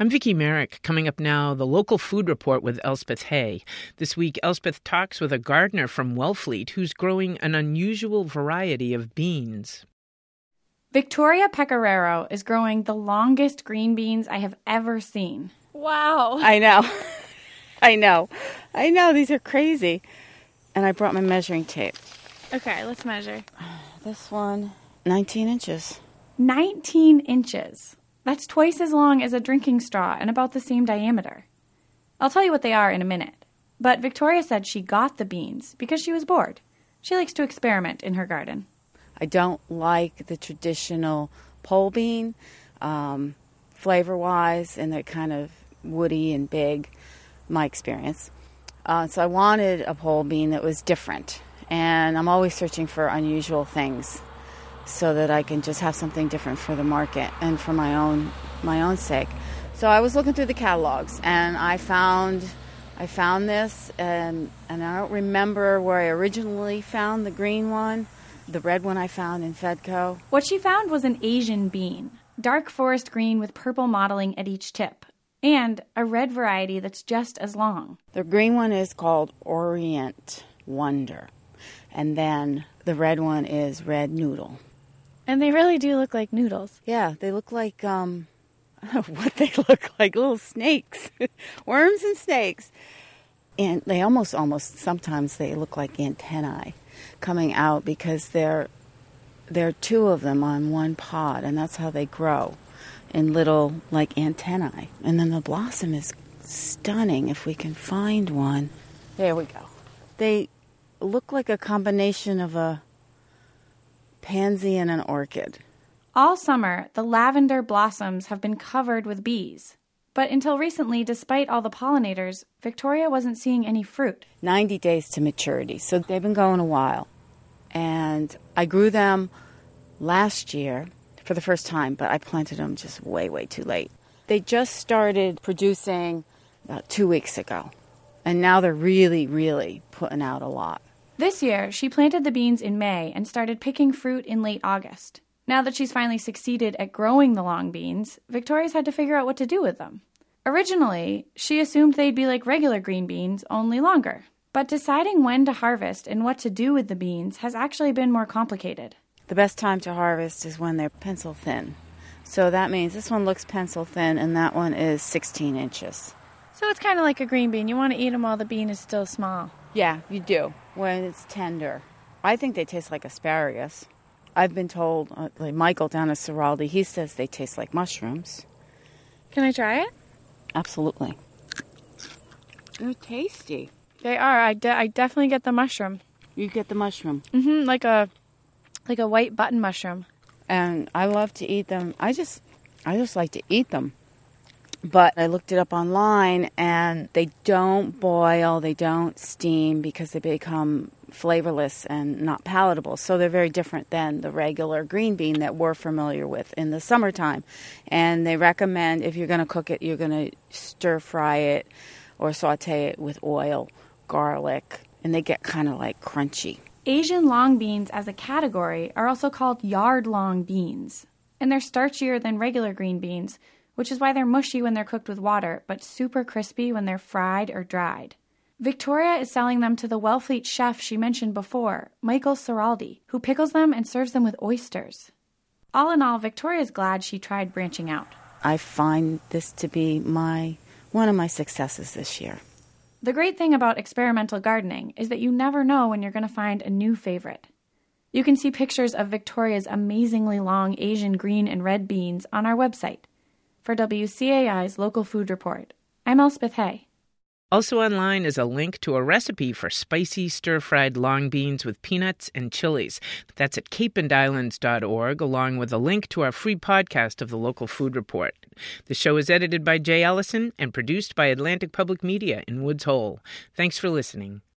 I'm Vicki Merrick. Coming up now, the local food report with Elspeth Hay. This week, Elspeth talks with a gardener from Wellfleet who's growing an unusual variety of beans. Victoria Pecoraro is growing the longest green beans I have ever seen. Wow. I know. These are crazy. And I brought my measuring tape. Okay, let's measure. This one, 19 inches. 19 inches. That's twice as long as a drinking straw and about the same diameter. I'll tell you what they are in a minute. But Victoria said she got the beans because she was bored. She likes to experiment in her garden. I don't like the traditional pole bean, flavor-wise, and they're kind of woody and big, my experience. So I wanted a pole bean that was different. And I'm always searching for unusual things so that I can just have something different for the market and for my own sake. So I was looking through the catalogs, and I found this, and I don't remember where I originally found the green one. The red one I found in Fedco. What she found was an Asian bean, dark forest green with purple mottling at each tip, and a red variety that's just as long. The green one is called Orient Wonder, and then the red one is Red Noodle. And they really do look like noodles. Yeah, they look like, I don't know what they look like, little snakes, worms and snakes. And they almost, sometimes they look like antennae coming out because there are two of them on one pod, and that's how they grow, in little, like, antennae. And then the blossom is stunning if we can find one. There we go. They look like a combination of a pansy and an orchid. All summer, the lavender blossoms have been covered with bees. But until recently, despite all the pollinators, Victoria wasn't seeing any fruit. 90 days to maturity, so they've been going a while. And I grew them last year for the first time, but I planted them just way, way too late. They just started producing about 2 weeks ago, and now they're really, really putting out a lot. This year, she planted the beans in May and started picking fruit in late August. Now that she's finally succeeded at growing the long beans, Victoria's had to figure out what to do with them. Originally, she assumed they'd be like regular green beans, only longer. But deciding when to harvest and what to do with the beans has actually been more complicated. The best time to harvest is when they're pencil thin. So that means this one looks pencil thin and that one is 16 inches. So it's kind of like a green bean. You want to eat them while the bean is still small. Yeah, you do, when it's tender. I think they taste like asparagus. I've been told, like Michael down at Ciraldi, he says they taste like mushrooms. Can I try it? Absolutely. They're tasty. They are. I definitely get the mushroom. You get the mushroom. Mm-hmm, like a white button mushroom. And I love to eat them. I just like to eat them. But I looked it up online, and they don't boil, they don't steam, because they become flavorless and not palatable. So they're very different than the regular green bean that we're familiar with in the summertime. And they recommend, if you're going to cook it, you're going to stir fry it or saute it with oil, garlic, and they get kind of like crunchy. Asian long beans as a category are also called yard-long beans, and they're starchier than regular green beans, which is why they're mushy when they're cooked with water, but super crispy when they're fried or dried. Victoria is selling them to the Wellfleet chef she mentioned before, Michael Ciraldi, who pickles them and serves them with oysters. All in all, Victoria's glad she tried branching out. I find this to be one of my successes this year. The great thing about experimental gardening is that you never know when you're going to find a new favorite. You can see pictures of Victoria's amazingly long Asian green and red beans on our website. For WCAI's Local Food Report, I'm Elspeth Hay. Also online is a link to a recipe for spicy stir-fried long beans with peanuts and chilies. That's at capeandislands.org, along with a link to our free podcast of the Local Food Report. The show is edited by Jay Ellison and produced by Atlantic Public Media in Woods Hole. Thanks for listening.